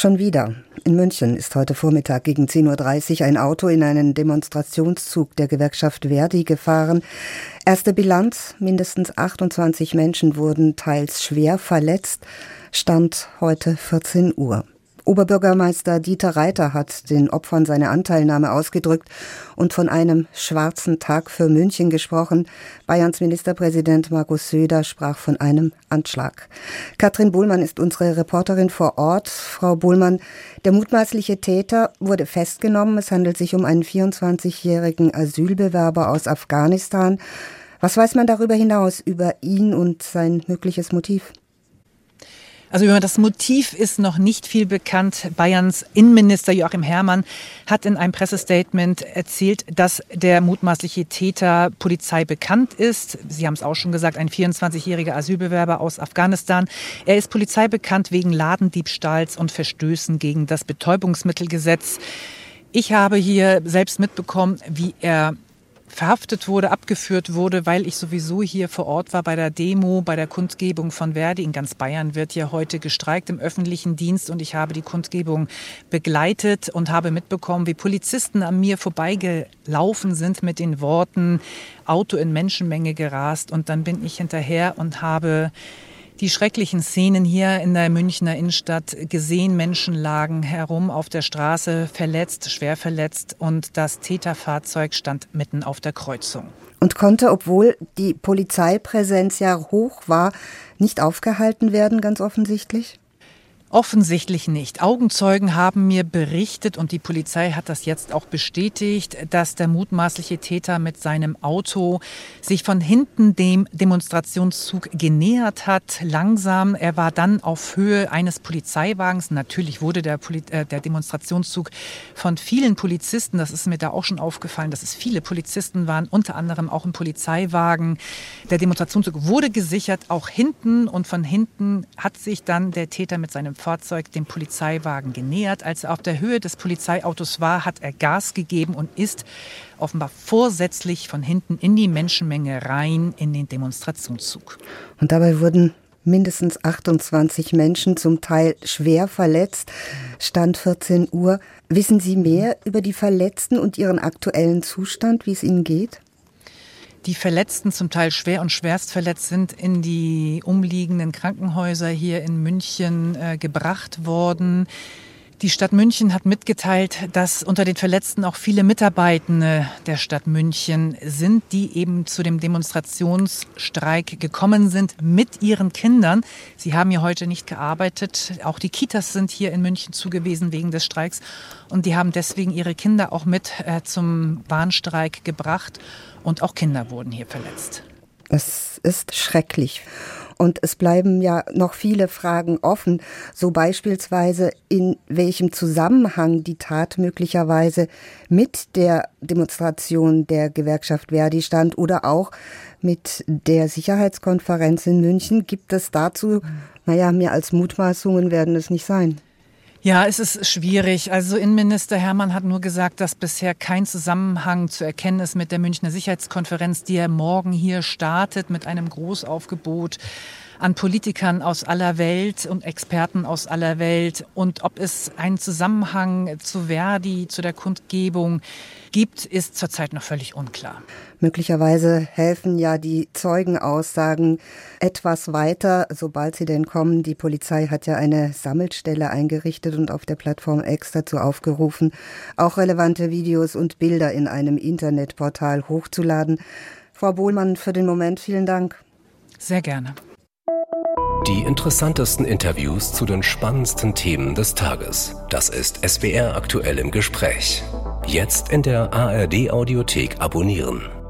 Schon wieder. In München ist heute Vormittag gegen 10.30 Uhr ein Auto in einen Demonstrationszug der Gewerkschaft ver.di gefahren. Erste Bilanz: mindestens 28 Menschen wurden teils schwer verletzt. Stand heute 14 Uhr. Oberbürgermeister Dieter Reiter hat den Opfern seine Anteilnahme ausgedrückt und von einem schwarzen Tag für München gesprochen. Bayerns Ministerpräsident Markus Söder sprach von einem Anschlag. Katrin Bohlmann ist unsere Reporterin vor Ort. Frau Bohlmann, der mutmaßliche Täter wurde festgenommen. Es handelt sich um einen 24-jährigen Asylbewerber aus Afghanistan. Was weiß man darüber hinaus über ihn und sein mögliches Motiv? Also über das Motiv ist noch nicht viel bekannt. Bayerns Innenminister Joachim Herrmann hat in einem Pressestatement erzählt, dass der mutmaßliche Täter Polizei bekannt ist. Sie haben es auch schon gesagt, ein 24-jähriger Asylbewerber aus Afghanistan. Er ist Polizei bekannt wegen Ladendiebstahls und Verstößen gegen das Betäubungsmittelgesetz. Ich habe hier selbst mitbekommen, wie er verhaftet wurde, abgeführt wurde, weil ich sowieso hier vor Ort war bei der Demo, bei der Kundgebung von ver.di. In ganz Bayern wird ja heute gestreikt im öffentlichen Dienst und ich habe die Kundgebung begleitet und habe mitbekommen, wie Polizisten an mir vorbeigelaufen sind mit den Worten Auto in Menschenmenge gerast, und dann bin ich hinterher und habe die schrecklichen Szenen hier in der Münchner Innenstadt gesehen. Menschen lagen herum auf der Straße, verletzt, schwer verletzt, und das Täterfahrzeug stand mitten auf der Kreuzung. Und konnte, obwohl die Polizeipräsenz ja hoch war, nicht aufgehalten werden, ganz offensichtlich? Offensichtlich nicht. Augenzeugen haben mir berichtet, und die Polizei hat das jetzt auch bestätigt, dass der mutmaßliche Täter mit seinem Auto sich von hinten dem Demonstrationszug genähert hat, langsam. Er war dann auf Höhe eines Polizeiwagens. Natürlich wurde der Demonstrationszug von vielen Polizisten, das ist mir da auch schon aufgefallen, dass es viele Polizisten waren, unter anderem auch ein Polizeiwagen. Der Demonstrationszug wurde gesichert, auch hinten, und von hinten hat sich dann der Täter mit seinem Fahrzeug dem Polizeiwagen genähert. Als er auf der Höhe des Polizeiautos war, hat er Gas gegeben und ist offenbar vorsätzlich von hinten in die Menschenmenge rein in den Demonstrationszug. Und dabei wurden mindestens 28 Menschen, zum Teil schwer verletzt. Stand 14 Uhr. Wissen Sie mehr über die Verletzten und ihren aktuellen Zustand, wie es ihnen geht? Die Verletzten, zum Teil schwer und schwerst verletzt, sind in die umliegenden Krankenhäuser hier in München gebracht worden. Die Stadt München hat mitgeteilt, dass unter den Verletzten auch viele Mitarbeitende der Stadt München sind, die eben zu dem Demonstrationsstreik gekommen sind mit ihren Kindern. Sie haben hier heute nicht gearbeitet. Auch die Kitas sind hier in München zugewiesen wegen des Streiks. Und die haben deswegen ihre Kinder auch mit zum Warnstreik gebracht. Und auch Kinder wurden hier verletzt. Es ist schrecklich. Und es bleiben ja noch viele Fragen offen, so beispielsweise in welchem Zusammenhang die Tat möglicherweise mit der Demonstration der Gewerkschaft ver.di stand oder auch mit der Sicherheitskonferenz in München. Gibt es dazu, mehr als Mutmaßungen werden es nicht sein. Ja, es ist schwierig. Also Innenminister Herrmann hat nur gesagt, dass bisher kein Zusammenhang zu erkennen ist mit der Münchner Sicherheitskonferenz, die er morgen hier startet mit einem Großaufgebot an Politikern aus aller Welt und Experten aus aller Welt. Und ob es einen Zusammenhang zu ver.di, zu der Kundgebung gibt, ist zurzeit noch völlig unklar. Möglicherweise helfen ja die Zeugenaussagen etwas weiter, sobald sie denn kommen. Die Polizei hat ja eine Sammelstelle eingerichtet und auf der Plattform X dazu aufgerufen, auch relevante Videos und Bilder in einem Internetportal hochzuladen. Frau Bohlmann, für den Moment vielen Dank. Sehr gerne. Die interessantesten Interviews zu den spannendsten Themen des Tages. Das ist SWR aktuell im Gespräch. Jetzt in der ARD Audiothek abonnieren.